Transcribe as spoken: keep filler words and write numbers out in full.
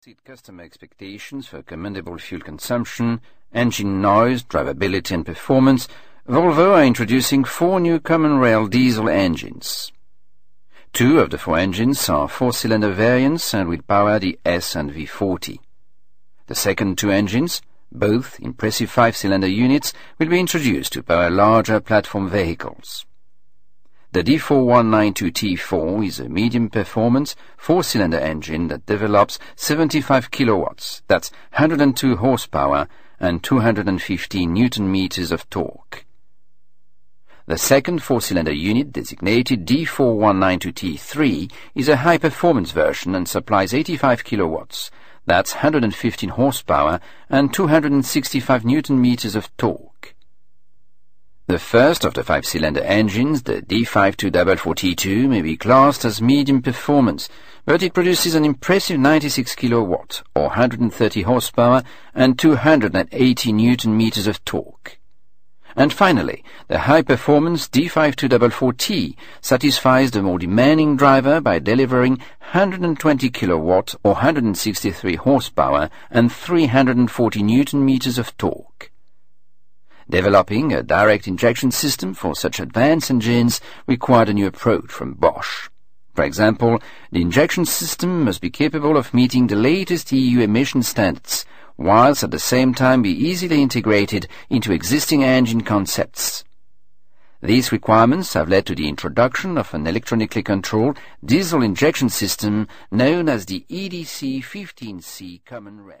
Exceed customer expectations for commendable fuel consumption, engine noise, drivability and performance, Volvo are introducing four new common rail diesel engines. Two of the four engines are four-cylinder variants and will power the S and V forty. The second two engines, both impressive five-cylinder units, will be introduced to power larger platform vehicles. The D four one nine two T four is a medium-performance four-cylinder engine that develops seventy-five kilowatts, that's one hundred two horsepower, and two hundred fifteen newton-meters of torque. The second four-cylinder unit, designated D four one nine two T three, is a high-performance version and supplies eighty-five kilowatts, that's one hundred fifteen horsepower, and two hundred sixty-five newton-meters of torque. The first of the five-cylinder engines, the D five two four four T two, may be classed as medium performance, but it produces an impressive ninety-six kilowatts, or one hundred thirty horsepower, and two hundred eighty newton-meters of torque. And finally, the high-performance D five two four four T satisfies the more demanding driver by delivering one hundred twenty kilowatts, or one hundred sixty-three horsepower, and three hundred forty newton-meters of torque. Developing a direct injection system for such advanced engines required a new approach from Bosch. For example, the injection system must be capable of meeting the latest E U emission standards, whilst at the same time be easily integrated into existing engine concepts. These requirements have led to the introduction of an electronically controlled diesel injection system known as the E D C fifteen C Common Rail.